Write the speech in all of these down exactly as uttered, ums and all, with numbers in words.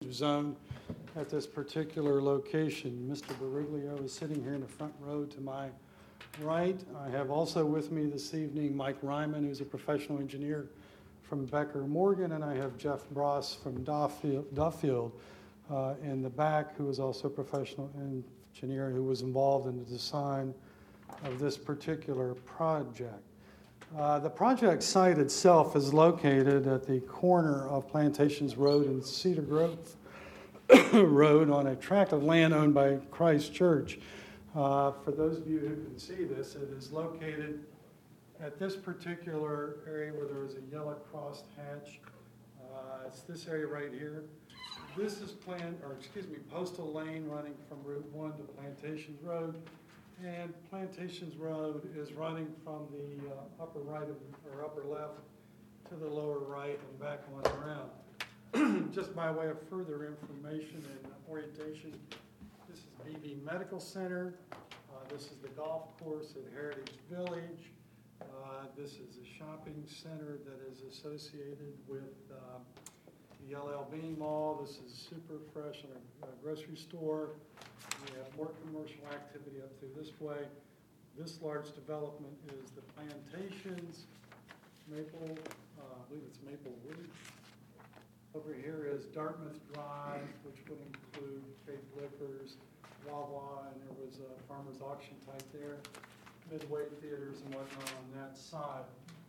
heritage zone at this particular location. Mister Bariglio is sitting here in the front row to my right. I have also with me this evening Mike Ryman, who's a professional engineer from Becker Morgan, and I have Jeff Bross from Duffield, Duffield uh, in the back, who is also a professional engineer who was involved in the design of this particular project. Uh, the project site itself is located at the corner of Plantations Road and Cedar Grove Road on a tract of land owned by Christ Church. Uh, for those of you who can see this, it is located at this particular area where there is a yellow crossed hatch. Uh, it's this area right here. This is plan, or excuse me, Postal Lane running from Route one to Plantations Road. And Plantations Road is running from the uh, upper right of, or upper left to the lower right and back on around. Just by way of further information and orientation, this is B B Medical Center. Uh, this is the golf course at Heritage Village. Uh, this is a shopping center that is associated with uh, the L L Bean Mall. This is Super Fresh and a, a grocery store. We have more commercial activity up through this way. This large development is the Plantations, Maple, uh, I believe it's Maplewood. Over here is Dartmouth Drive, which would include Faith Liquors, Wawa, and there was a farmer's auction type there, Midway Theaters and whatnot on that side.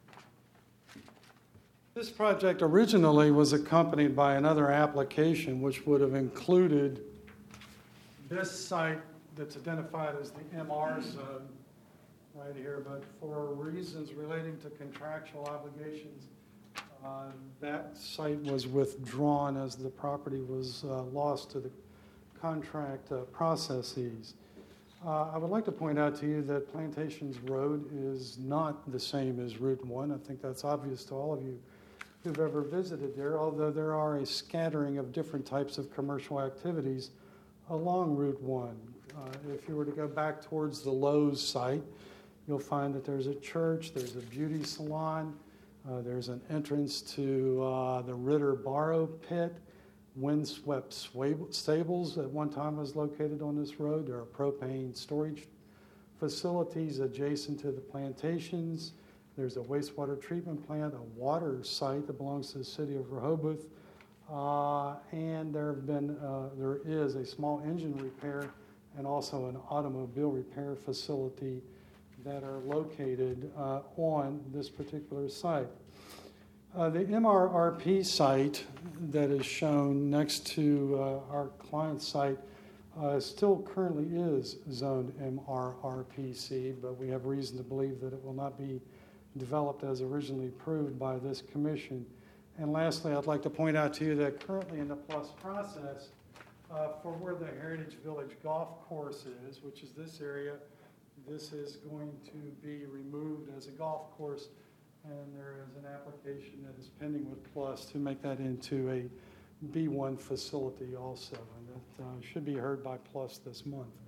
This project originally was accompanied by another application which would have included this site that's identified as the M R zone right here, but for reasons relating to contractual obligations, uh, that site was withdrawn as the property was uh, lost to the contract uh, processes. Uh, I would like to point out to you that Plantations Road is not the same as Route one. I think that's obvious to all of you who've ever visited there, although there are a scattering of different types of commercial activities along Route one. Uh, if you were to go back towards the Lowe's site, you'll find that there's a church, there's a beauty salon, uh, there's an entrance to uh, the Ritter Barrow Pit, Windswept Stables at one time was located on this road. There are propane storage facilities adjacent to the plantations. There's a wastewater treatment plant, a water site that belongs to the city of Rehoboth. Uh, and there have been, uh, there is a small engine repair and also an automobile repair facility that are located uh, on this particular site. Uh, the M R R P site that is shown next to uh, our client site uh, still currently is zoned M R R P C, but we have reason to believe that it will not be developed as originally approved by this commission. And lastly, I'd like to point out to you that currently in the plus process uh, for where the Heritage Village Golf Course is, which is this area, this is going to be removed as a golf course, and there is an application that is pending with Plus to make that into a B one facility also, and that uh, should be heard by Plus this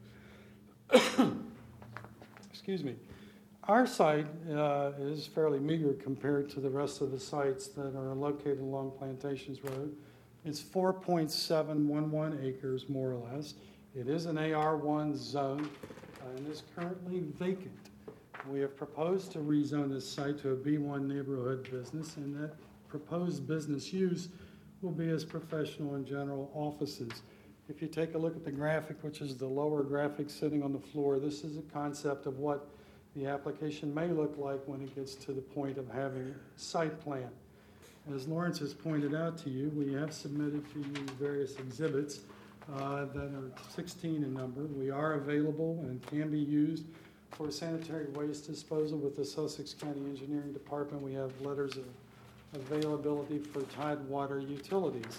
month. Excuse me. Our site uh, is fairly meager compared to the rest of the sites that are located along Plantations Road. It's four point seven one one acres, more or less. It is an A R one zone uh, and is currently vacant. We have proposed to rezone this site to a B one neighborhood business, and that proposed business use will be as professional and general offices. If you take a look at the graphic, which is the lower graphic sitting on the floor, this is a concept of what the application may look like when it gets to the point of having a site plan. As Lawrence has pointed out to you, we have submitted to you various exhibits uh, that are sixteen in number. We are available and can be used for sanitary waste disposal with the Sussex County Engineering Department. We have letters of availability for Tidewater utilities.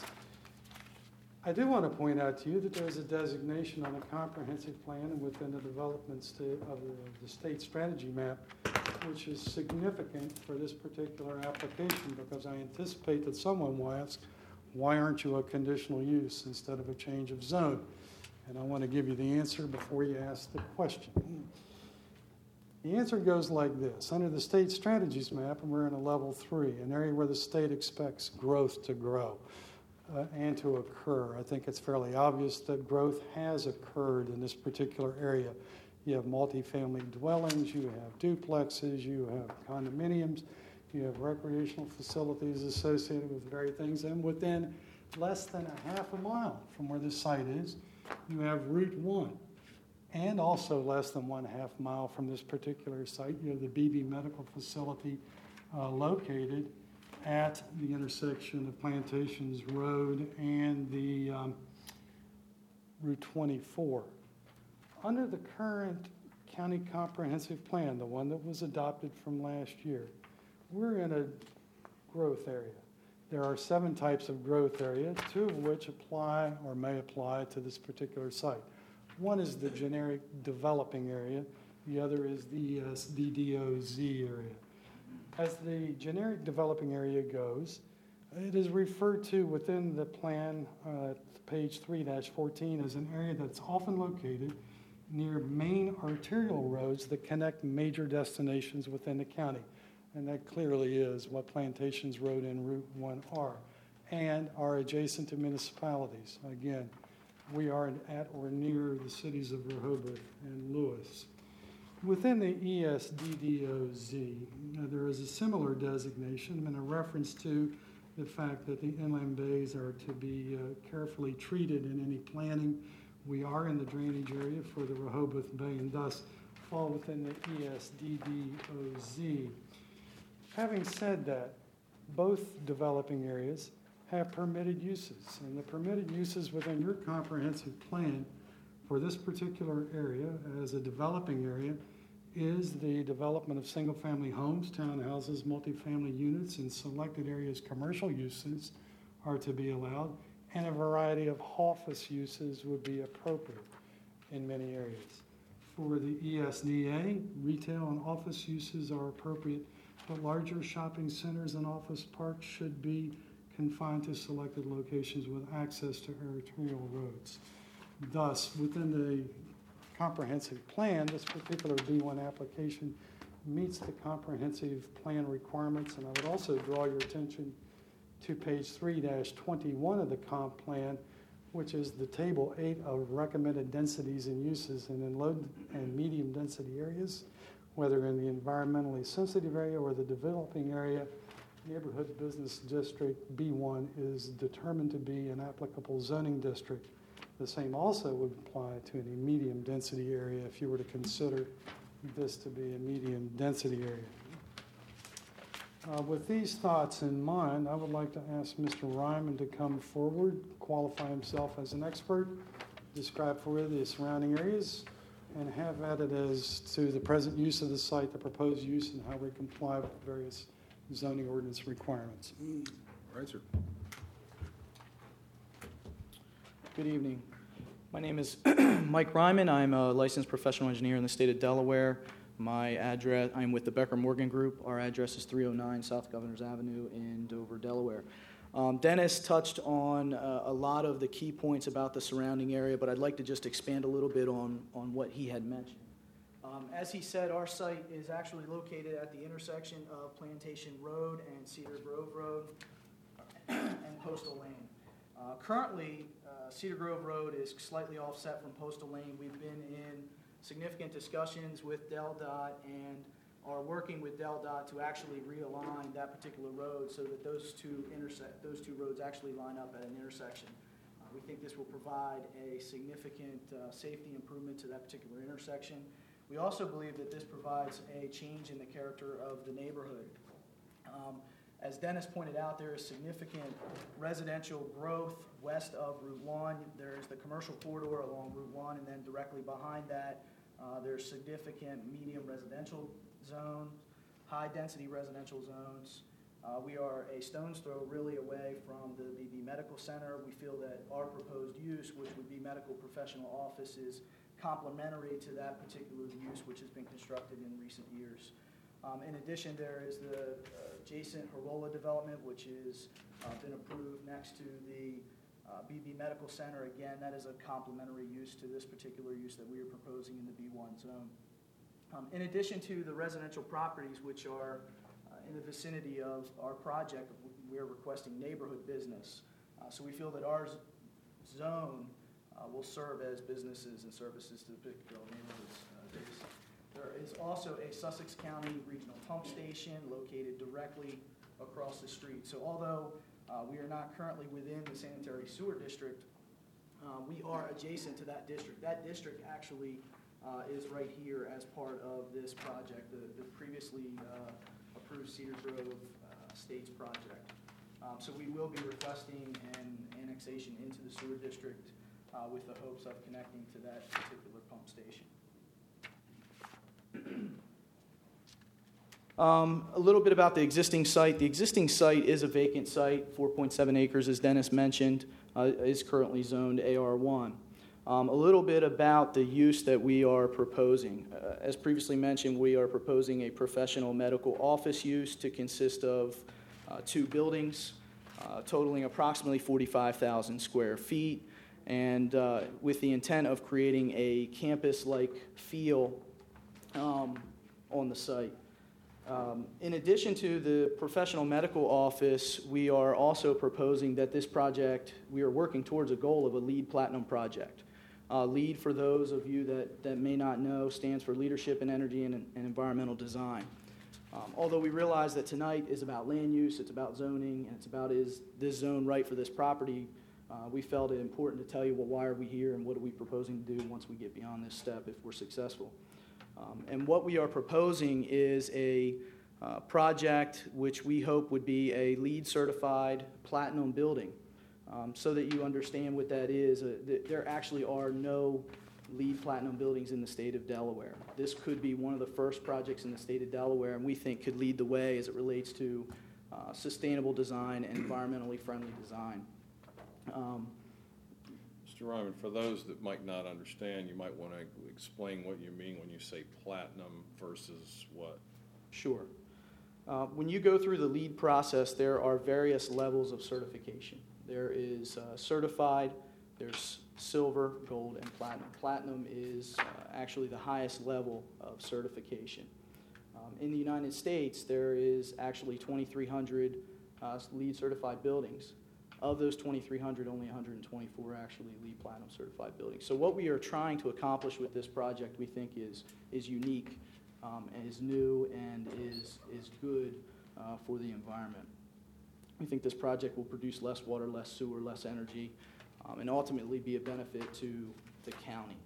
I do want to point out to you that there's a designation on the comprehensive plan and within the development sta- of the, the state strategy map, which is significant for this particular application, because I anticipate that someone will ask, why aren't you a conditional use instead of a change of zone? And I want to give you the answer before you ask the question. The answer goes like this. Under the state strategies map, and we're in a level three, an area where the state expects growth to grow. uh, and to occur. I think it's fairly obvious that growth has occurred in this particular area. You have multifamily dwellings, you have duplexes, you have condominiums, you have recreational facilities associated with various things, and within less than a half a mile from where this site is, you have Route one. And also less than one half mile from this particular site, you have the Beebe Medical Facility uh, located at the intersection of Plantations Road and the um, Route twenty-four. Under the current county comprehensive plan, the one that was adopted from last year, we're in a growth area. There are seven types of growth area, two of which apply or may apply to this particular site. One is the generic developing area. The other is the E S D D O Z area. As the generic developing area goes, it is referred to within the plan, uh, page three dash fourteen, as an area that's often located near main arterial roads that connect major destinations within the county. And that clearly is what Plantations Road and Route one are, and are adjacent to municipalities. Again, we are at or near the cities of Rehoboth and Lewis. Within the E S D D O Z, there is a similar designation and a reference to the fact that the inland bays are to be uh, carefully treated in any planning. We are in the drainage area for the Rehoboth Bay and thus fall within the E S D D O Z. Having said that, both developing areas have permitted uses, and the permitted uses within your comprehensive plan for this particular area as a developing area is the development of single-family homes, townhouses, multifamily units, and selected areas commercial uses are to be allowed, and a variety of office uses would be appropriate in many areas. For the E S D A, retail and office uses are appropriate, but larger shopping centers and office parks should be confined to selected locations with access to arterial roads. Thus, within the comprehensive plan, this particular B one application meets the comprehensive plan requirements, and I would also draw your attention to page three dash twenty-one of the comp plan, which is the table eight of recommended densities and uses, and in low and medium density areas, whether in the environmentally sensitive area or the developing area, Neighborhood Business District B one is determined to be an applicable zoning district. The same also would apply to any medium density area if you were to consider this to be a medium density area. Uh, with these thoughts in mind, I would like to ask Mister Ryman to come forward, qualify himself as an expert, describe for you the surrounding areas, and have at it as to the present use of the site, the proposed use, and how we comply with various zoning ordinance requirements. All right, sir. Good evening. My name is Mike Ryman. I'm a licensed professional engineer in the state of Delaware. My address, I'm with the Becker Morgan Group. Our address is three oh nine South Governors Avenue in Dover, Delaware. Um, Dennis touched on uh, a lot of the key points about the surrounding area, but I'd like to just expand a little bit on, on what he had mentioned. Um, as he said, our site is actually located at the intersection of Plantation Road and Cedar Grove Road and Postal Lane. Uh, currently, uh, Cedar Grove Road is slightly offset from Postal Lane. We've been in significant discussions with DelDOT and are working with DelDOT to actually realign that particular road so that those two intersect, those two roads actually line up at an intersection. Uh, we think this will provide a significant uh, safety improvement to that particular intersection. We also believe that this provides a change in the character of the neighborhood. Um, As Dennis pointed out, there is significant residential growth west of Route one. There's the commercial corridor along Route one, and then directly behind that, uh, there's significant medium residential zones, high-density residential zones. Uh, we are a stone's throw really away from the Beebe Medical Center. We feel that our proposed use, which would be medical professional office, is complementary to that particular use, which has been constructed in recent years. Um, in addition, there is the uh, adjacent Horola development, which has uh, been approved next to the uh, Beebe Medical Center. Again, that is a complementary use to this particular use that we are proposing in the B one zone. Um, in addition to the residential properties, which are uh, in the vicinity of our project, we are requesting neighborhood business. Uh, So we feel that our z- zone uh, will serve as businesses and services to the Pittsfield neighborhoods uh, adjacent. There is also a Sussex County Regional Pump Station located directly across the street. So although uh, we are not currently within the sanitary sewer district, uh, we are adjacent to that district. That district actually uh, is right here as part of this project, the the previously uh, approved Cedar Grove uh, Estates project. Um, So we will be requesting an annexation into the sewer district uh, with the hopes of connecting to that particular pump station. Um, A little bit about the existing site. The existing site is a vacant site, four point seven acres, as Dennis mentioned, uh, is currently zoned A R one. Um, A little bit about the use that we are proposing. Uh, As previously mentioned, we are proposing a professional medical office use to consist of uh, two buildings, uh, totaling approximately forty-five thousand square feet, and uh, with the intent of creating a campus-like feel um, on the site. Um, In addition to the professional medical office, we are also proposing that this project, we are working towards a goal of a LEED Platinum project. Uh, LEED, for those of you that, that may not know, stands for Leadership in Energy and, and Environmental Design. Um, although we realize that tonight is about land use, it's about zoning, and it's about is this zone right for this property, uh, we felt it important to tell you, well, why are we here and what are we proposing to do once we get beyond this step if we're successful. Um, and what we are proposing is a uh, project which we hope would be a LEED certified platinum building. Um, so that you understand what that is, uh, th- there actually are no LEED platinum buildings in the state of Delaware. This could be one of the first projects in the state of Delaware, and we think could lead the way as it relates to uh, sustainable design and environmentally friendly design. Um, Mister Ryman, for those that might not understand, you might want to explain what you mean when you say platinum versus what? Sure. Uh, When you go through the LEED process, there are various levels of certification. There is uh, certified, there's silver, gold, and platinum. Platinum is uh, actually the highest level of certification. Um, In the United States, there is actually twenty-three hundred uh, LEED certified buildings. Of those twenty-three hundred, only one hundred twenty-four are actually LEED Platinum certified buildings. So what we are trying to accomplish with this project, we think, is is unique, um, and is new, and is is good uh, for the environment. We think this project will produce less water, less sewer, less energy, um, and ultimately be a benefit to the county.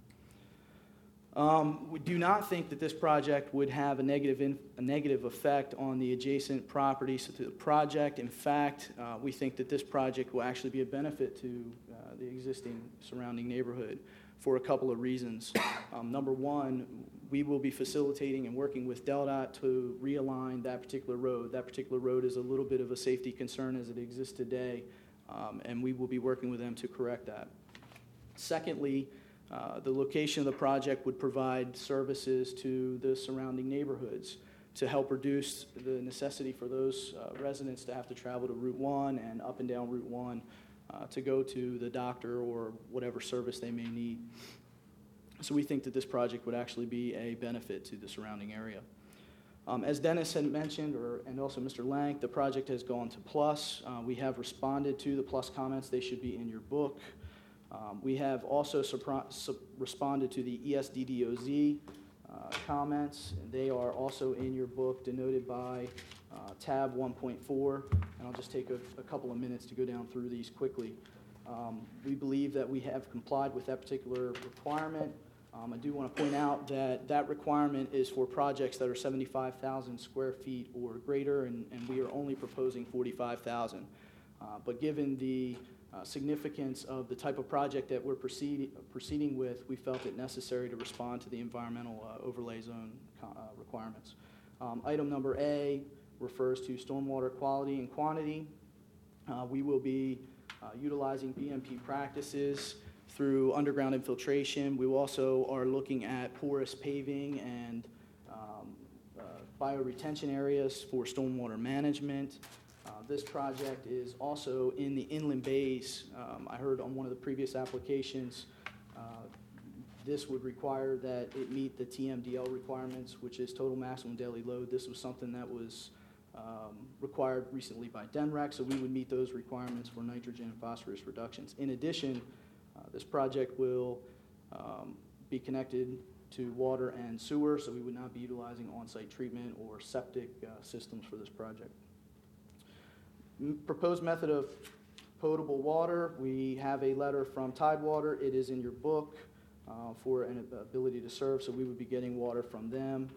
Um, we do not think that this project would have a negative, in, a negative effect on the adjacent properties to the project. In fact, uh, we think that this project will actually be a benefit to uh, the existing surrounding neighborhood for a couple of reasons. Um, number one, we will be facilitating and working with DelDOT to realign that particular road. That particular road is a little bit of a safety concern as it exists today, um, and we will be working with them to correct that. Secondly, Uh, the location of the project would provide services to the surrounding neighborhoods to help reduce the necessity for those uh, residents to have to travel to Route one and up and down Route one uh, to go to the doctor or whatever service they may need. So we think that this project would actually be a benefit to the surrounding area. Um, as Dennis had mentioned, or, and also Mister Lank, the project has gone to PLUS. Uh, we have responded to the PLUS comments. They should be in your book. Um, we have also supra- su- responded to the E S D D O Z uh, comments. They are also in your book, denoted by uh, tab one point four, and I'll just take a, a couple of minutes to go down through these quickly. Um, we believe that we have complied with that particular requirement. Um, I do want to point out that that requirement is for projects that are seventy-five thousand square feet or greater, and, and we are only proposing forty-five thousand. Uh, but given the Uh, significance of the type of project that we're proceed, proceeding with, we felt it necessary to respond to the environmental uh, overlay zone co- uh, requirements. Um, item number A refers to stormwater quality and quantity. Uh, we will be uh, utilizing B M P practices through underground infiltration. We also are looking at porous paving and um, uh, bioretention areas for stormwater management. Uh, this project is also in the inland bays. Um, I heard on one of the previous applications, uh, this would require that it meet the T M D L requirements, which is total maximum daily load. This was something that was um, required recently by D N R E C, so we would meet those requirements for nitrogen and phosphorus reductions. In addition, uh, this project will um, be connected to water and sewer, so we would not be utilizing on-site treatment or septic uh, systems for this project. M- proposed method of potable water, we have a letter from Tidewater. It is in your book uh, for an ability to serve, so we would be getting water from them.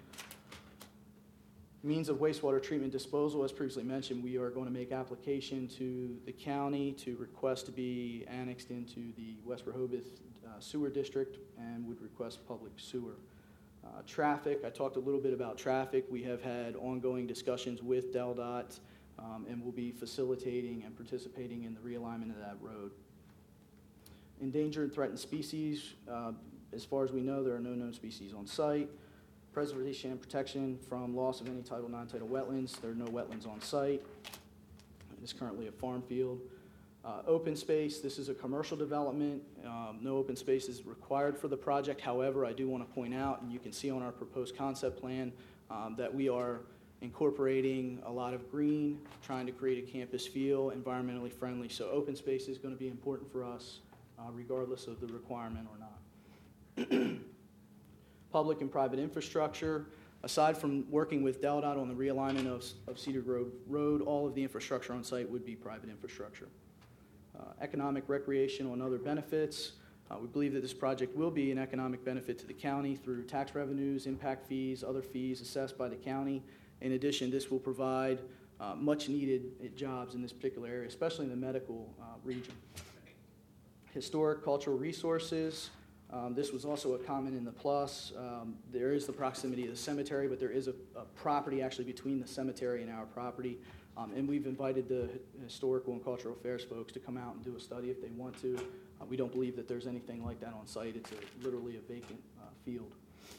Means of wastewater treatment disposal, as previously mentioned, we are going to make application to the county to request to be annexed into the West Rehoboth uh, Sewer District and would request public sewer. Uh, traffic, I talked a little bit about traffic. We have had ongoing discussions with DelDOT um, and will be facilitating and participating in the realignment of that road. Endangered and threatened species, uh, as far as we know, there are no known species on site. Preservation and protection from loss of any tidal, non-tidal wetlands. There are no wetlands on site. It is currently a farm field. Uh, open space, this is a commercial development. Um, no open space is required for the project. However, I do want to point out, and you can see on our proposed concept plan, um, that we are incorporating a lot of green, trying to create a campus feel, environmentally friendly. So open space is going to be important for us, uh, regardless of the requirement or not. Public and private infrastructure. Aside from working with DelDOT on the realignment of, of Cedar Grove Road, all of the infrastructure on site would be private infrastructure. Uh, economic, recreational, and other benefits. Uh, we believe that this project will be an economic benefit to the county through tax revenues, impact fees, other fees assessed by the county. In addition, this will provide uh, much-needed jobs in this particular area, especially in the medical uh, region. Historic cultural resources. Um, this was also a comment in the plus. Um, there is the proximity of the cemetery, but there is a, a property actually between the cemetery and our property. Um, and we've invited the historical and cultural affairs folks to come out and do a study if they want to. Uh, we don't believe that there's anything like that on site. It's a, literally a vacant uh, field.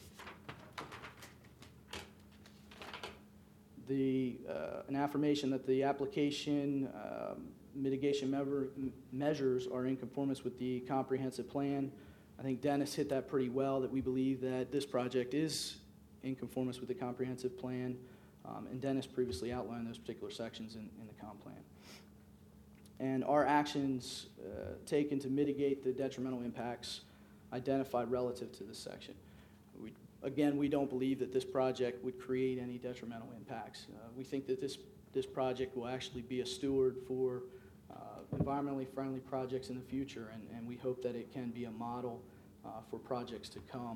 The, uh, an affirmation that the application um, mitigation measure, measures are in conformance with the comprehensive plan. I think Dennis hit that pretty well, that we believe that this project is in conformance with the comprehensive plan, um, and Dennis previously outlined those particular sections in, in the comp plan. And our actions uh, taken to mitigate the detrimental impacts identified relative to this section. We, again, we don't believe that this project would create any detrimental impacts. Uh, we think that this, this project will actually be a steward for Uh, environmentally friendly projects in the future, and, and we hope that it can be a model uh, for projects to come.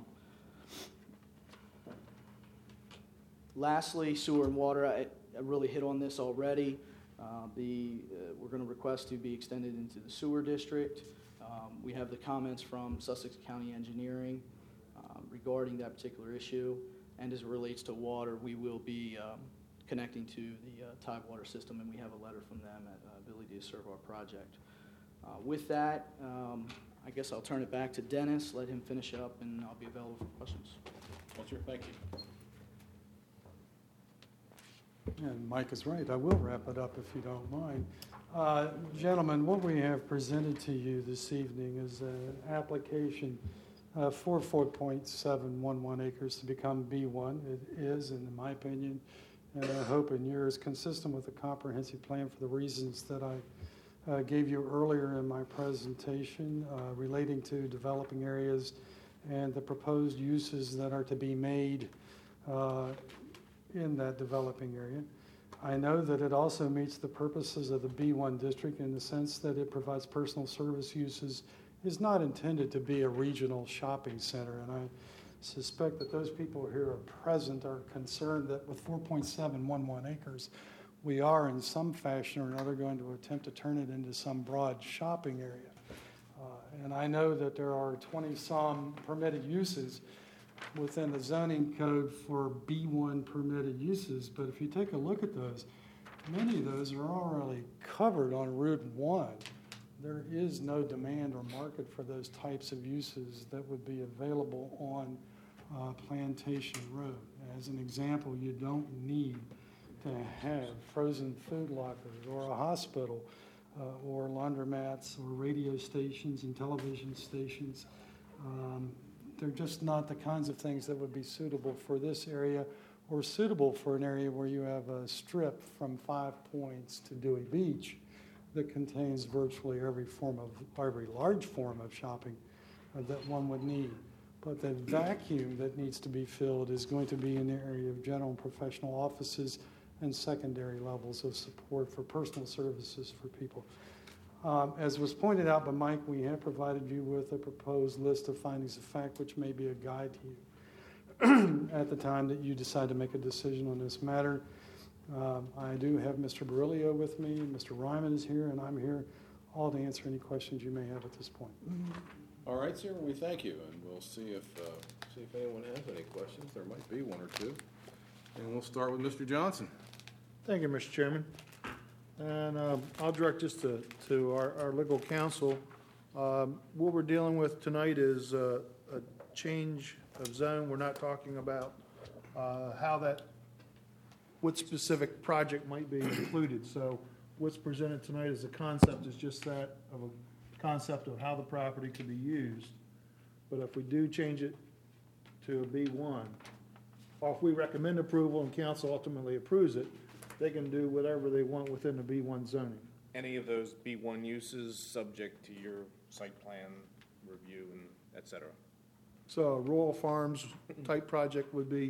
Lastly, sewer and water. I, I really hit on this already. Uh, the, uh, we're going to request to be extended into the sewer district. Um, we have the comments from Sussex County Engineering uh, regarding that particular issue, and as it relates to water, we will be um, connecting to the uh, Tidewater system, and we have a letter from them at uh, ability to serve our project. Uh, with that, um, I guess I'll turn it back to Dennis, let him finish up, and I'll be available for questions. Well, sure, thank you. And Mike is right, I will wrap it up if you don't mind. Uh, Gentlemen, what we have presented to you this evening is an application uh, for four point seven one one acres to become B one. It is, in my opinion, and I hope in yours, consistent with the comprehensive plan for the reasons that I uh, gave you earlier in my presentation uh, relating to developing areas and the proposed uses that are to be made uh, in that developing area. I know that it also meets the purposes of the B one district in the sense that it provides personal service uses, is not intended to be a regional shopping center, and I suspect that those people here are present are concerned that with four point seven one one acres, we are in some fashion or another going to attempt to turn it into some broad shopping area. Uh, and I know that there are twenty-some permitted uses within the zoning code for B one permitted uses, but if you take a look at those, many of those are already covered on Route one. There is no demand or market for those types of uses that would be available on uh, Plantation Road. As an example, you don't need to have frozen food lockers or a hospital uh, or laundromats or radio stations and television stations. Um, they're just not the kinds of things that would be suitable for this area or suitable for an area where you have a strip from Five Points to Dewey Beach that contains virtually every form of, every large form of shopping uh, that one would need. But the vacuum that needs to be filled is going to be in the area of general and professional offices and secondary levels of support for personal services for people. Um, as was pointed out by Mike, we have provided you with a proposed list of findings of fact, which may be a guide to you at the time that you decide to make a decision on this matter. Um, I do have Mister Barilio with me, Mister Ryman is here, and I'm here all to answer any questions you may have at this point. All right, sir, we thank you, and we'll see if, uh, see if anyone has any questions. There might be one or two. And we'll start with Mister Johnson. Thank you, Mister Chairman. And um, I'll direct this to, to our, our legal counsel. Um, What we're dealing with tonight is uh, a change of zone. We're not talking about uh, how that, what specific project might be included. So what's presented tonight as a concept is just that, of a concept of how the property could be used. But if we do change it to a B one, or if we recommend approval and council ultimately approves it, they can do whatever they want within the B one zoning. Any of those B one uses subject to your site plan review and et cetera? So a Royal Farms type project would be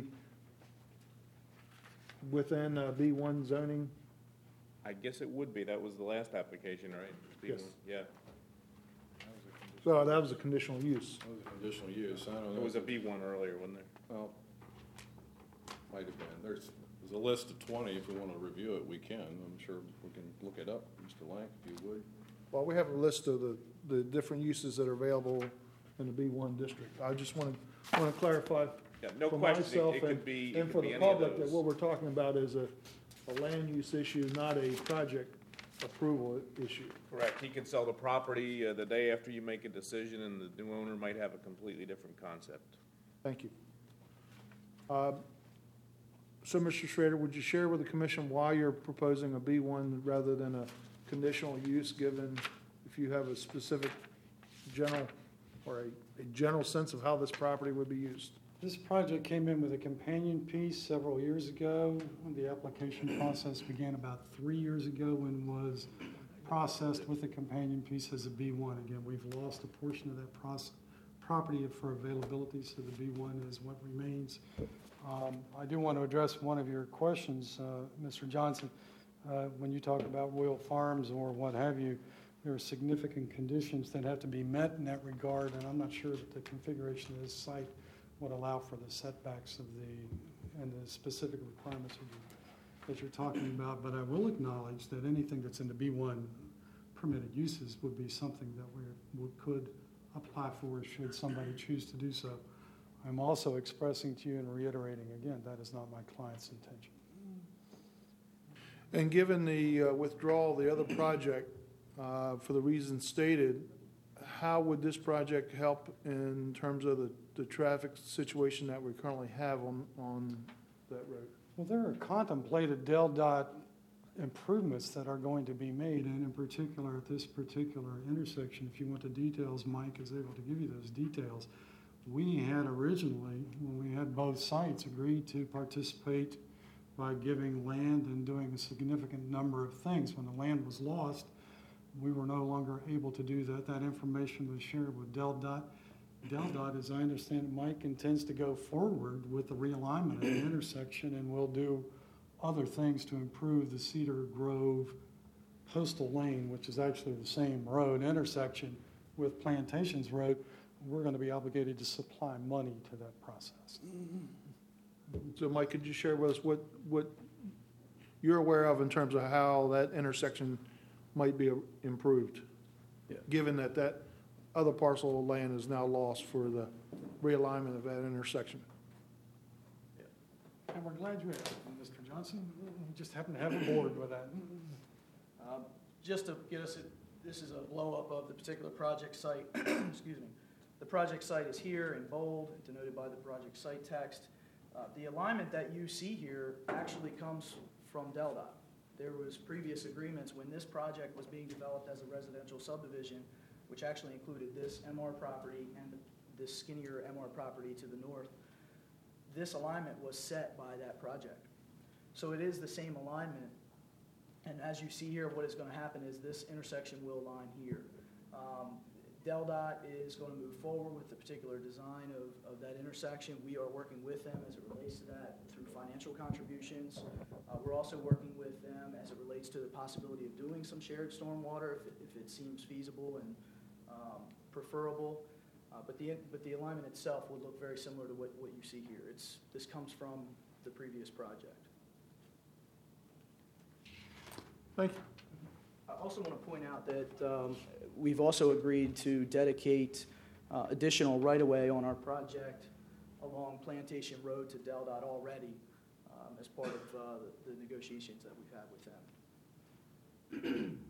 within uh, B one zoning? I guess it would be. That was the last application, right? B one, Yes. Yeah. So that was a conditional use. That was a conditional use, I don't know. There was a B one earlier, wasn't there? Well, might have been. There's, there's a list of twenty. If we want to review it, we can. I'm sure we can look it up. Mister Lank, if you would. Well, we have a list of the, the different uses that are available in the B one district. I just want to, want to clarify Yeah, no for question. It- myself It could and, be, it and could for be the any of public that what those. we're talking about is a, a land use issue, not a project approval issue. Correct. He can sell the property uh, the day after you make a decision, and the new owner might have a completely different concept. Thank you. Uh, So, Mister Schrader, would you share with the commission why you're proposing a B one rather than a conditional use, given if you have a specific general or a, a general sense of how this property would be used? This project came in with a companion piece several years ago. The application process began about three years ago and was processed with the companion piece as a B one. Again, we've lost a portion of that process, property for availability, so the B one is what remains. Um, I do want to address one of your questions, uh, Mister Johnson. Uh, when you talk about Royal Farms or what have you, there are significant conditions that have to be met in that regard, and I'm not sure that the configuration of this site would allow for the setbacks of the, and the specific requirements of the, that you're talking about. But I will acknowledge that anything that's in the B one permitted uses would be something that we we could apply for should somebody choose to do so. I'm also expressing to you and reiterating again, that is not my client's intention. And given the uh, withdrawal of the other project, uh, for the reasons stated, how would this project help in terms of the, the traffic situation that we currently have on, on that road? Well, there are contemplated Del Dot improvements that are going to be made, and in particular at this particular intersection. If you want the details, Mike is able to give you those details. We had originally, when we had both sites, agreed to participate by giving land and doing a significant number of things. When the land was lost, we were no longer able to do that. That information was shared with Del Dot. Del Dot, as I understand it, Mike intends to go forward with the realignment of the intersection, and will do other things to improve the Cedar Grove Postal Lane, which is actually the same road intersection with Plantations Road. We're going to be obligated to supply money to that process. So, Mike, could you share with us what, what you're aware of in terms of how that intersection might be improved? Yeah. Given that that other parcel of land is now lost for the realignment of that intersection. And we're glad you asked, Mister Johnson. We just happen to have a board with that. Um, Just to get us, a- this is a blow-up of the particular project site, excuse me. The project site is here in bold, denoted by the project site text. Uh, The alignment that you see here actually comes from Del Dot. There was previous agreements when this project was being developed as a residential subdivision, which actually included this M R property and this skinnier M R property to the north. this alignment was set by that project. So it is the same alignment. And as you see here, what is going to happen is this intersection will line here. Um, DelDOT is going to move forward with the particular design of, of that intersection. We are working with them as it relates to that through financial contributions. Uh, we're also working with them as it relates to the possibility of doing some shared stormwater if it, if it seems feasible and um, preferable. Uh, but the but the alignment itself would look very similar to what, what you see here. It's this comes from the previous project. Thank you. I also want to point out that um, we've also agreed to dedicate uh, additional right-of-way on our project along Plantation Road to DelDOT already um, as part of uh, the, the negotiations that we've had with them.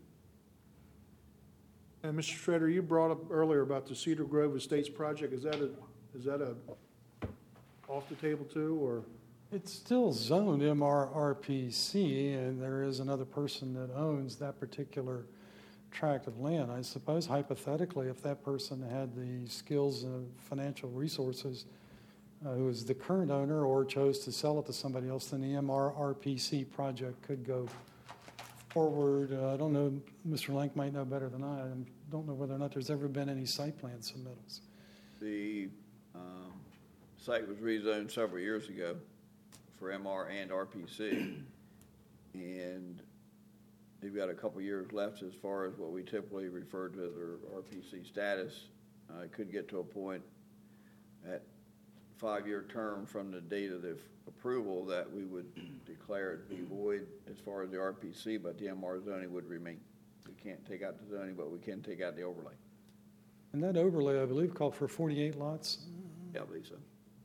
And Mister Schroeder, you brought up earlier about the Cedar Grove Estates project. Is that a, is that a off the table too, or? It's still zoned M R R P C, and there is another person that owns that particular tract of land. I suppose hypothetically, if that person had the skills and financial resources, uh, who is the current owner, or chose to sell it to somebody else, then the M R R P C project could go forward. Uh, I don't know, Mister Lank might know better than I. I don't know whether or not there's ever been any site plan submittals. The um, site was rezoned several years ago for M R and R P C, and they've got a couple years left as far as what we typically refer to as their R P C status. Uh, it could get to a point at five-year term from the date of the approval that we would declare it to be void as far as the R P C, but the M R zoning would remain. We can't take out the zoning, but we can take out the overlay. And that overlay, I believe, called for forty-eight lots. Yeah, I believe so.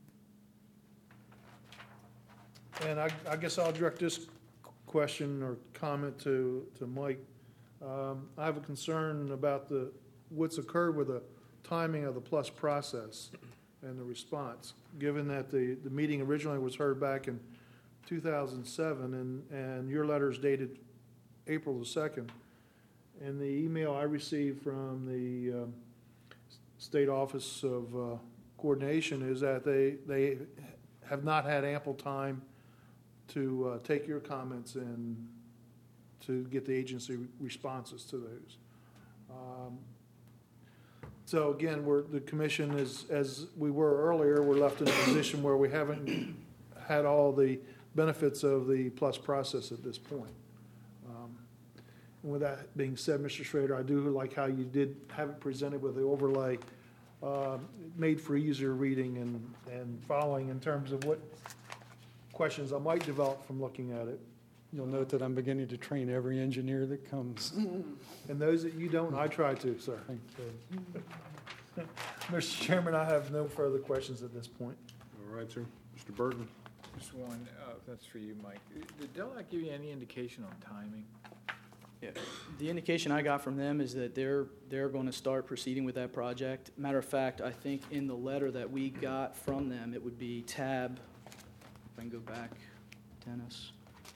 And I, I guess I'll direct this question or comment to, to Mike. Um, I have a concern about the, what's occurred with the timing of the plus process and the response, given that the, the meeting originally was heard back in two thousand seven, and, and your letter is dated April the second. And the email I received from the um, State Office of uh, Coordination is that they, they have not had ample time to uh, take your comments and to get the agency responses to those. Um, so again, we're, the commission is, as we were earlier, we're left in a position where we haven't had all the benefits of the plus process at this point. Um, and with that being said, Mister Schrader, I do like how you did have it presented with the overlay, uh, made for easier reading and, and following in terms of what questions I might develop from looking at it. You'll note that I'm beginning to train every engineer that comes. And those that you don't, I try to, sir. Thank you. Mister Chairman, I have no further questions at this point. All right, sir. Mister Burton? Just one, uh, that's for you, Mike. Did DelDOT give you any indication on timing? Yeah. The indication I got from them is that they're they're going to start proceeding with that project. Matter of fact, I think in the letter that we got from them, it would be tab. If I can go back, Dennis.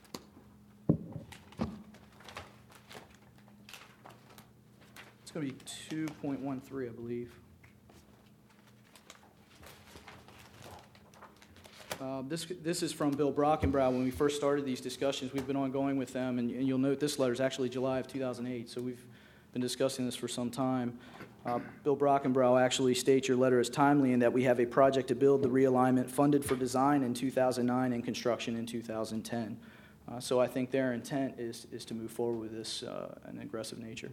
It's going to be two point one three, I believe. Uh, This this is from Bill Brockenbrow. When we first started these discussions, we've been ongoing with them, and and you'll note this letter is actually July of two thousand eight, so we've been discussing this for some time. Uh, Bill Brockenbrow actually states your letter is timely in that we have a project to build the realignment funded for design in two thousand nine and construction in two thousand ten. Uh, So I think their intent is is to move forward with this uh, in an aggressive nature.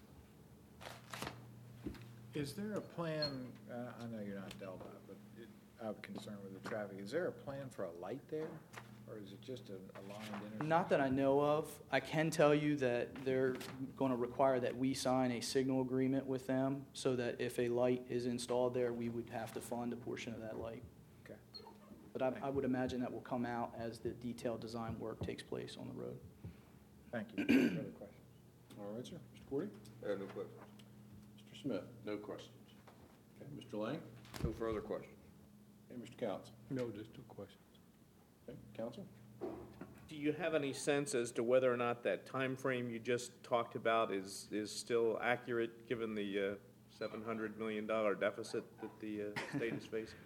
Is there a plan, uh, I know you're not DelDOT, but it, I'm concerned with the traffic. Is there a plan for a light there, or is it just an aligned intersection? Not that I know of. I can tell you that they're going to require that we sign a signal agreement with them so that if a light is installed there, we would have to fund a portion of that light. Okay. But I, I would imagine that will come out as the detailed design work takes place on the road. Thank you. Any further questions? All right, sir. Mister Cordy? Uh, no questions. Mister Smith? No questions. Okay, Mister Lang? No further questions. Okay, Mister Counts? No, just two questions. Okay, counsel? Do you have any sense as to whether or not that time frame you just talked about is, is still accurate, given the uh, seven hundred million dollars deficit that the uh, state is facing?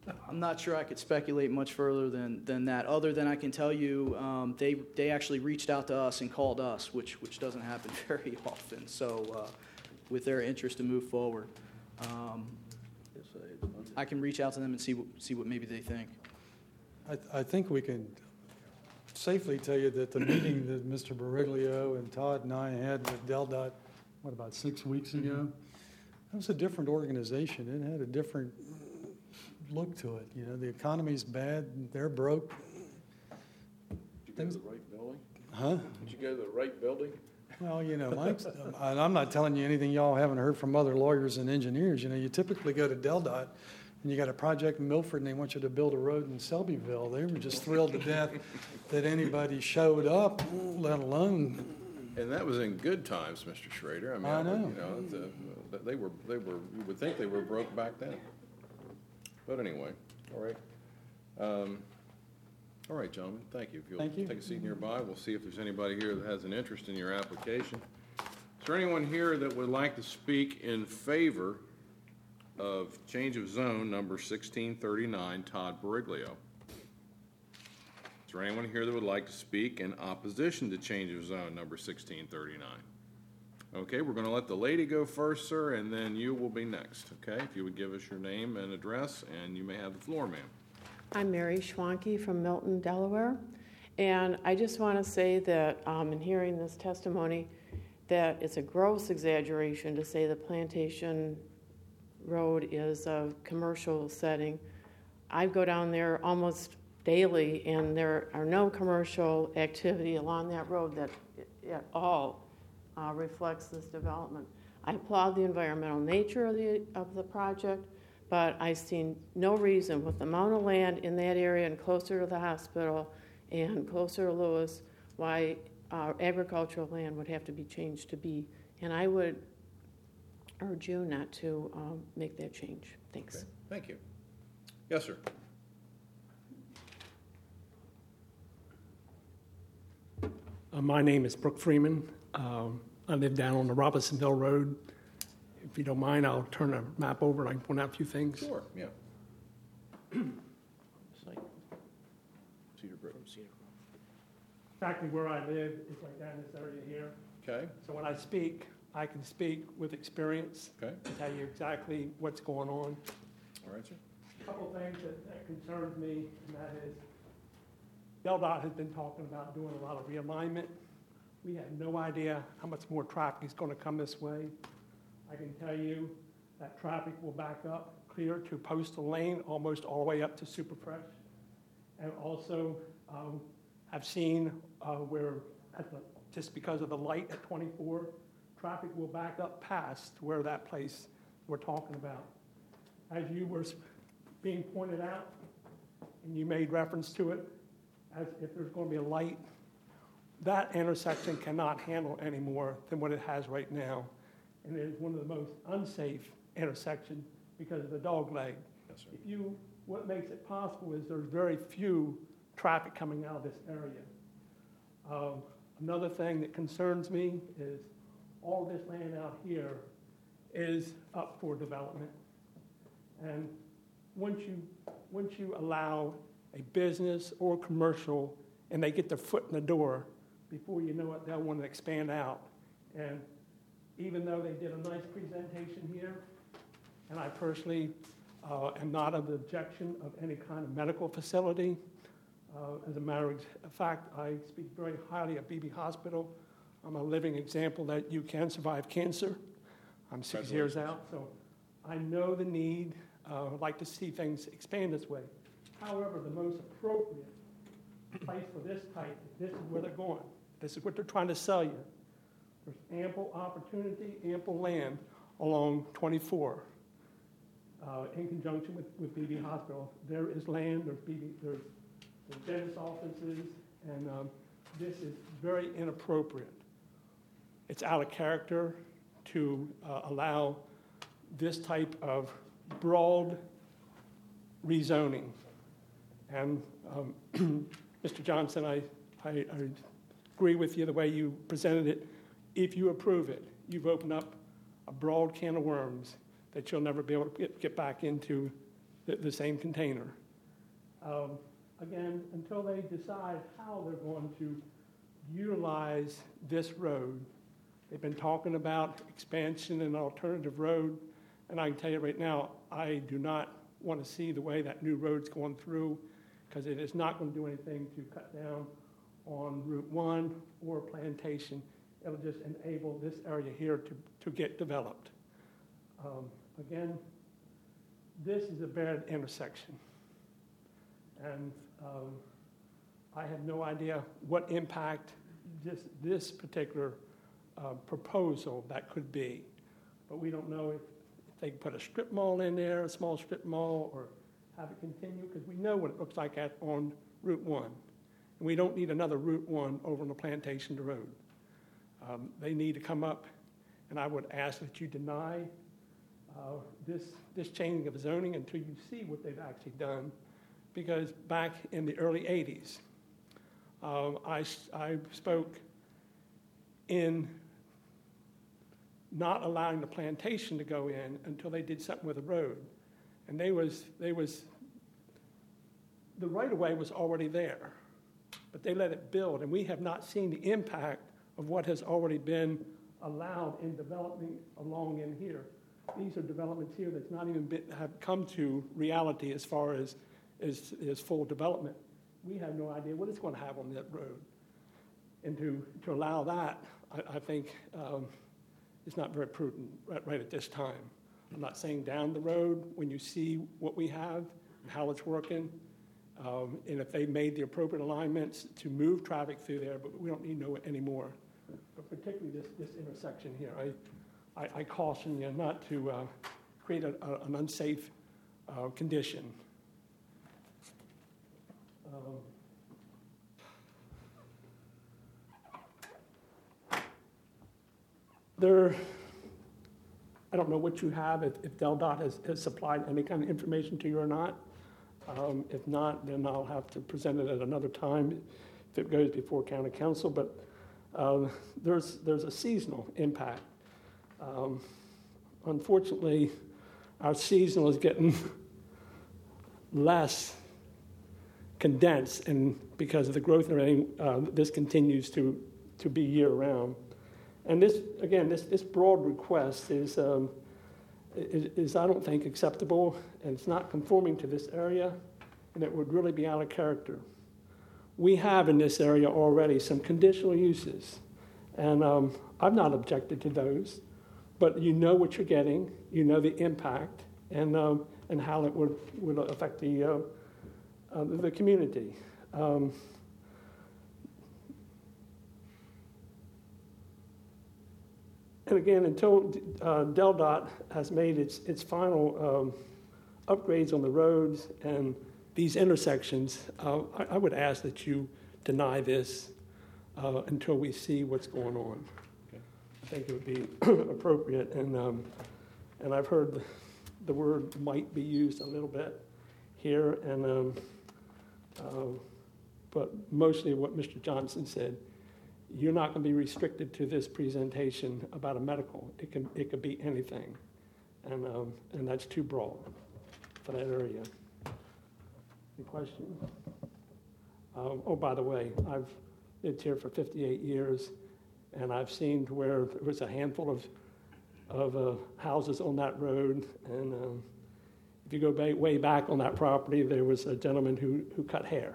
I'm not sure I could speculate much further than, than that, other than I can tell you um, they, they actually reached out to us and called us, which, which doesn't happen very often, so uh, with their interest to move forward. Um, I can reach out to them and see, what- see what maybe they think. I, I think we can safely tell you that the meeting that Mister Bariglio and Todd and I had with DelDOT, what, about six weeks ago? That was a different organization. It had a different look to it. You know, the economy's bad, they're broke. Did you go to the right building? Huh? Did you go to the right building? Well, you know, Mike's, and I'm not telling you anything y'all haven't heard from other lawyers and engineers. You know, you typically go to DelDOT and you got a project in Milford and they want you to build a road in Selbyville. They were just thrilled to death that anybody showed up, let alone. And that was in good times, Mister Schrader. I mean, I know. You know, the, they were, they were, you would think they were broke back then. But anyway, all right. Um, all right, gentlemen, thank you. If you'll Thank you. take a seat nearby, we'll see if there's anybody here that has an interest in your application. Is there anyone here that would like to speak in favor of change of zone number sixteen thirty-nine, Todd Bariglio? Is there anyone here that would like to speak in opposition to change of zone number sixteen thirty-nine? Okay, we're going to let the lady go first, sir, and then you will be next, okay? If you would give us your name and address, and you may have the floor, ma'am. I'm Mary Schwanke from Milton, Delaware, and I just want to say that um, in hearing this testimony, that it's a gross exaggeration to say the Plantation Road is a commercial setting. I go down there almost daily, and there are no commercial activity along that road that at all uh, reflects this development. I applaud the environmental nature of the of the project, but I've seen no reason with the amount of land in that area and closer to the hospital and closer to Lewis why uh, agricultural land would have to be changed to be. And I would urge you not to um, make that change. Thanks. Okay, thank you. Yes, sir. Uh, my name is Brooke Freeman. Um, I live down on the Robinsonville Road. If you don't mind, I'll turn the map over and I can point out a few things. Sure, yeah. Cedar Brook. Exactly where I live is right down this area here. Okay, So when I speak, I can speak with experience okay, and tell you exactly what's going on. all right, sir. A couple things that, that concerns me, and that is, DelDOT has been talking about doing a lot of realignment. We have no idea how much more traffic is going to come this way. I can tell you that traffic will back up clear to Postal Lane, almost all the way up to Superfresh. And also, um, I've seen uh, where, at the, just because of the light at twenty-four, traffic will back up past where that place we're talking about. As you were being pointed out, and you made reference to it, as if there's going to be a light, that intersection cannot handle any more than what it has right now. And it is one of the most unsafe intersections because of the dog leg. Yes, sir. If you, what makes it possible is there's very few traffic coming out of this area. Um, another thing that concerns me is all this land out here is up for development. And once you, once you allow a business or commercial and they get their foot in the door, before you know it, they'll want to expand out. And even though they did a nice presentation here, and I personally uh, am not of the objection of any kind of medical facility. Uh, as a matter of fact, I speak very highly of Beebe Hospital. I'm a living example that you can survive cancer. I'm six years out, so I know the need. Uh, I'd like to see things expand this way. However, the most appropriate place for this type, this is where they're going. This is what they're trying to sell you. There's ample opportunity, ample land along twenty-four uh, in conjunction with, with Beebe Hospital. There is land, there's Beebe, there's, there's dentist offices, and um, this is very inappropriate. It's out of character to uh, allow this type of broad rezoning. And um, Mister Johnson, I, I, I agree with you the way you presented it. If you approve it, you've opened up a broad can of worms that you'll never be able to get, get back into the, the same container. Um, Again, until they decide how they're going to utilize this road. They've been talking about expansion and alternative road, and I can tell you right now, I do not want to see the way that new road's going through, because it is not going to do anything to cut down on Route one or Plantation. It'll just enable this area here to, to get developed. Um, again, this is a bad intersection. And um, I have no idea what impact this, this particular uh, proposal that could be. But we don't know if, if they can put a strip mall in there, a small strip mall, or have it continue, because we know what it looks like at, on Route one. And we don't need another Route one over on the Plantation Road. Um, they need to come up, and I would ask that you deny uh, this, this changing of zoning until you see what they've actually done. Because back in the early eighties, um, I, I spoke in not allowing the Plantation to go in until they did something with the road. And they was, they was, the right-of-way was already there, but they let it build, and we have not seen the impact of what has already been allowed in developing along in here. These are developments here that's not even been, have come to reality as far as Is, is full development. We have no idea what it's going to have on that road. And to, to allow that, I, I think, um, is not very prudent right, right at this time. I'm not saying down the road, when you see what we have, how it's working, um, and if they made the appropriate alignments to move traffic through there, but we don't need to know it anymore. But particularly this, this intersection here, I, I, I caution you not to uh, create a, a, an unsafe uh, condition. Um, there, I don't know what you have, if, if DelDOT has, has supplied any kind of information to you or not. Um, if not, then I'll have to present it at another time if it goes before county council. But uh, there's, there's a seasonal impact. Um, unfortunately, our seasonal is getting less condensed, and because of the growth and everything, uh, this continues to, to be year-round. And this, again, this, this broad request is, um, is, is, I don't think, acceptable, and it's not conforming to this area, and it would really be out of character. We have in this area already some conditional uses, and um, I've not objected to those, but you know what you're getting, you know the impact, and, um, and how it would, would affect the uh, Uh, the community. Um, and again, until uh, DelDOT has made its, its final um, upgrades on the roads and these intersections, uh, I, I would ask that you deny this uh, until we see what's going on. Okay. I think it would be appropriate, and, um, and I've heard the, the word might be used a little bit here, and um, Uh, but mostly what Mister Johnson said, you're not going to be restricted to this presentation about a medical. It can it could be anything, and um, and that's too broad for that area. Any questions? Um, oh, by the way, I've lived here for fifty-eight years, and I've seen where there was a handful of of uh, houses on that road, and um, if you go ba- way back on that property, there was a gentleman who, who cut hair.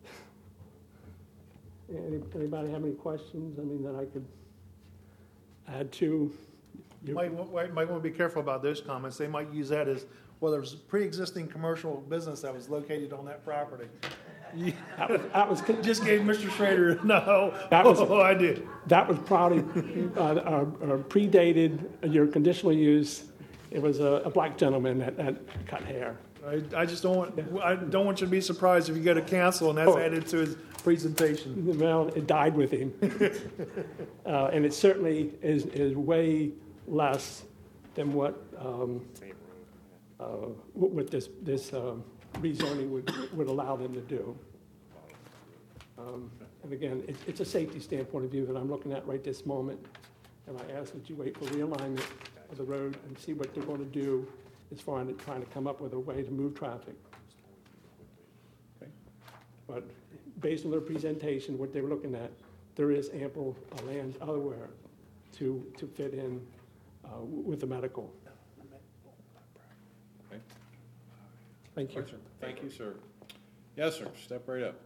Any, anybody have any questions? I mean, that I could add to? You might, might, might want to be careful about those comments. They might use that as, well, there's a pre-existing commercial business that was located on that property. Yeah, that was, that was just gave Mister Schrader, no, that was, oh, I did. That was probably uh, uh, uh, predated your conditional use. It was a, a black gentleman that, that cut hair. I, I just don't want, I don't want you to be surprised if you go to council and that's Oh. added to his presentation. Well, it died with him. uh, and it certainly is, is way less than what, um, uh, what this, this um, rezoning would, would allow them to do. Um, and again, it, it's a safety standpoint of view that I'm looking at right this moment. And I ask that you wait for realignment of the road and see what they're going to do as far as trying to come up with a way to move traffic. Okay. But based on their presentation, what they were looking at, there is ample uh, land elsewhere to, to fit in uh, w- with the medical. Okay. Thank you. Question? Thank you, sir. Yes, sir, step right up.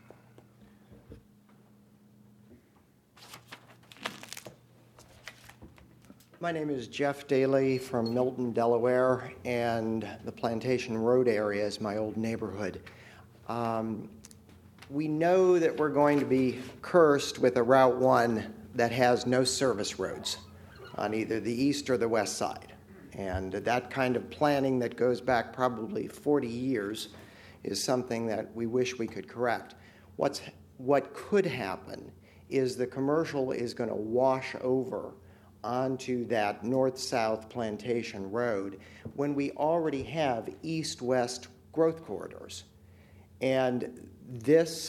My name is Jeff Daly from Milton, Delaware, and the Plantation Road area is my old neighborhood. Um, we know that we're going to be cursed with a Route one that has no service roads on either the east or the west side. And that kind of planning that goes back probably forty years is something that we wish we could correct. What's, what could happen is the commercial is going to wash over onto that north-south Plantation Road when we already have east-west growth corridors. And this,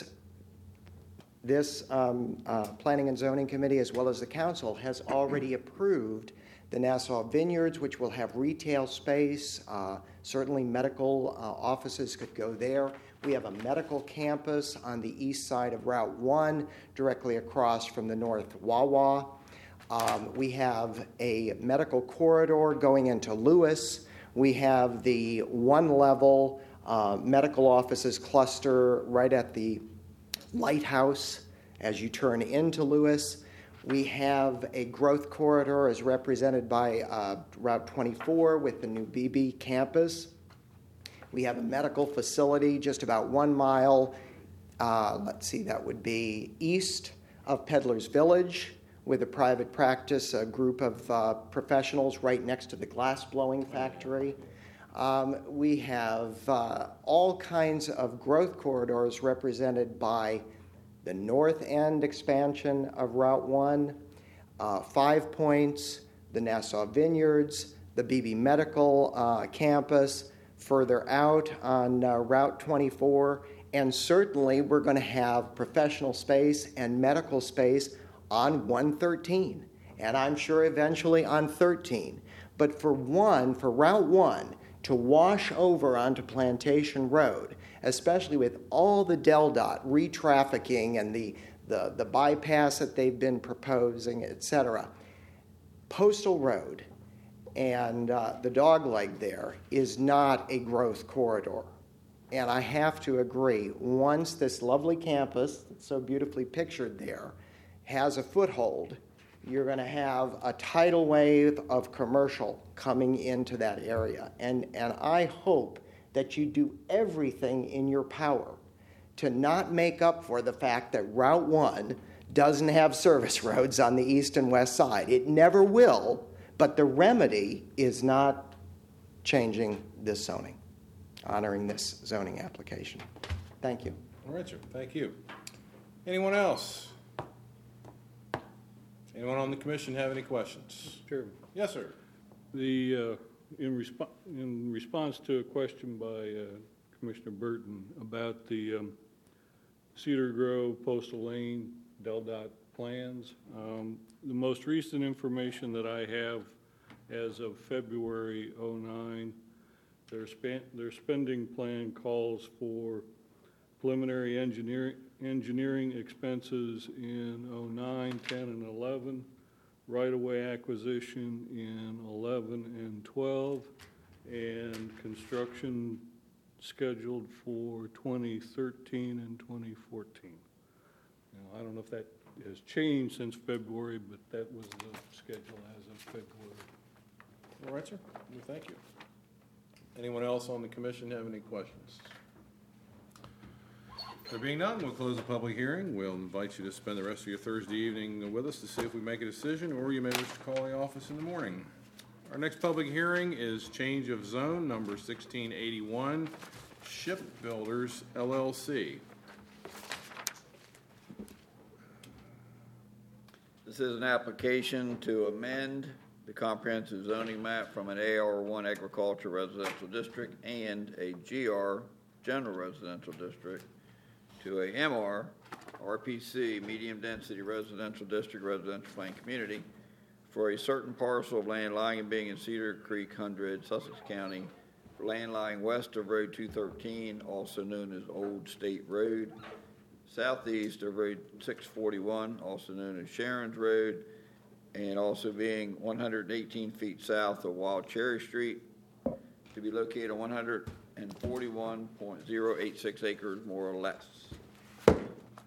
this um, uh, Planning and Zoning Committee, as well as the council, has already approved the Nassau Vineyards, which will have retail space. Uh, certainly medical uh, offices could go there. We have a medical campus on the east side of Route one, directly across from the North Wawa. Um, we have a medical corridor going into Lewis. We have the one-level uh, medical offices cluster right at the lighthouse as you turn into Lewis. We have a growth corridor as represented by uh, Route twenty-four with the new B B campus. We have a medical facility just about one mile, uh, let's see, that would be east of Peddler's Village, with a private practice, a group of uh, professionals right next to the glass blowing factory. Um, we have uh, all kinds of growth corridors represented by the north end expansion of Route one, uh, Five Points, the Nassau Vineyards, the B B Medical uh, campus, further out on uh, Route twenty-four, and certainly we're going to have professional space and medical space on one thirteen, and I'm sure eventually on thirteen. But for one, for Route one to wash over onto Plantation Road, especially with all the DelDOT retrafficking and the, the, the bypass that they've been proposing, et cetera, Postal Road and uh, the dogleg there is not a growth corridor. And I have to agree, once this lovely campus that's so beautifully pictured there has a foothold, you're going to have a tidal wave of commercial coming into that area. And, and I hope that you do everything in your power to not make up for the fact that Route one doesn't have service roads on the east and west side. It never will, but the remedy is not changing this zoning, honoring this zoning application. Thank you. All right, sir. Thank you. Anyone else? Anyone on the commission have any questions? Sure. Yes, sir. The, uh, in, resp- in response to a question by uh, Commissioner Burton about the um, Cedar Grove, Postal Lane, DelDOT plans, um, the most recent information that I have as of February oh nine, their, span- their spending plan calls for preliminary engineering engineering expenses in oh nine, ten, and eleven, right-of-way acquisition in eleven and twelve, and construction scheduled for twenty thirteen and twenty fourteen. Now, I don't know if that has changed since February, but that was the schedule as of February. All right, sir. Well, thank you. Anyone else on the commission have any questions? There being none, we'll close the public hearing. We'll invite you to spend the rest of your Thursday evening with us to see if we make a decision, or you may wish to call the office in the morning. Our next public hearing is change of zone number sixteen eighty-one, Shipbuilders L L C. This is an application to amend the comprehensive zoning map from an A R one agriculture residential district and a G R general residential district to a M R R P C medium density residential district residential plan community for a certain parcel of land lying and being in Cedar Creek Hundred, Sussex County, for land lying west of Road two thirteen, also known as Old State Road, southeast of Road six forty-one, also known as Sharon's Road, and also being one hundred eighteen feet south of Wild Cherry Street, to be located on one hundred forty-one point zero eight six acres, more or less. Bear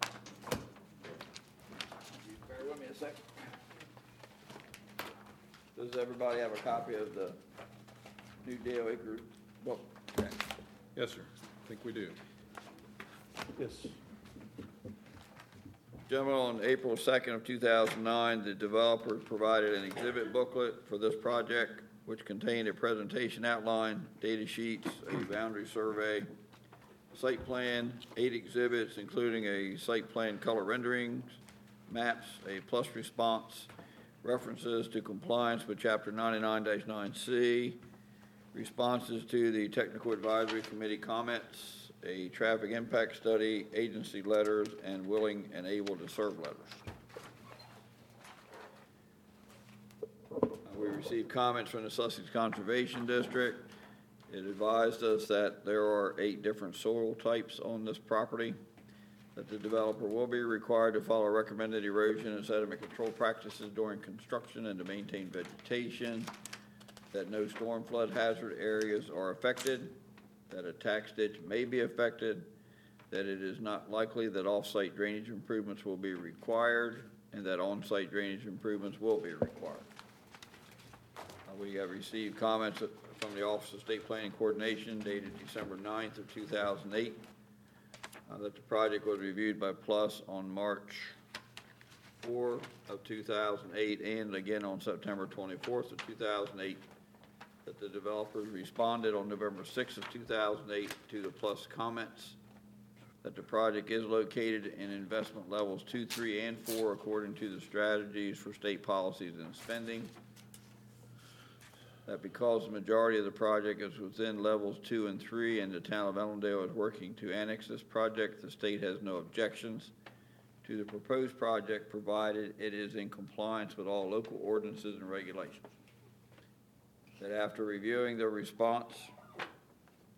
with me a second. Does everybody have a copy of the new Dale Acres book? Okay. Yes, sir. I think we do. Yes. Gentlemen, on April second of two thousand nine, the developer provided an exhibit booklet for this project, which contained a presentation outline, data sheets, a boundary survey, site plan, eight exhibits, including a site plan color renderings, maps, a plus response, references to compliance with Chapter ninety-nine dash nine C, responses to the Technical Advisory Committee comments, a traffic impact study, agency letters, and willing and able to serve letters. Uh, We received comments from the Sussex Conservation District. It advised us that there are eight different soil types on this property, that the developer will be required to follow recommended erosion and sediment control practices during construction and to maintain vegetation, that no storm flood hazard areas are affected, that a tax ditch may be affected, that it is not likely that off-site drainage improvements will be required, and that on-site drainage improvements will be required. Uh, We have received comments from the Office of State Planning Coordination dated December ninth of two thousand eight, uh, that the project was reviewed by Plus on March fourth of two thousand eight, and again on September twenty-fourth of two thousand eight, that the developers responded on November sixth of two thousand eight to the Plus comments, that the project is located in investment levels two, three, and four according to the strategies for state policies and spending, that because the majority of the project is within levels two and three and the town of Ellendale is working to annex this project, the state has no objections to the proposed project provided it is in compliance with all local ordinances and regulations. That after reviewing the response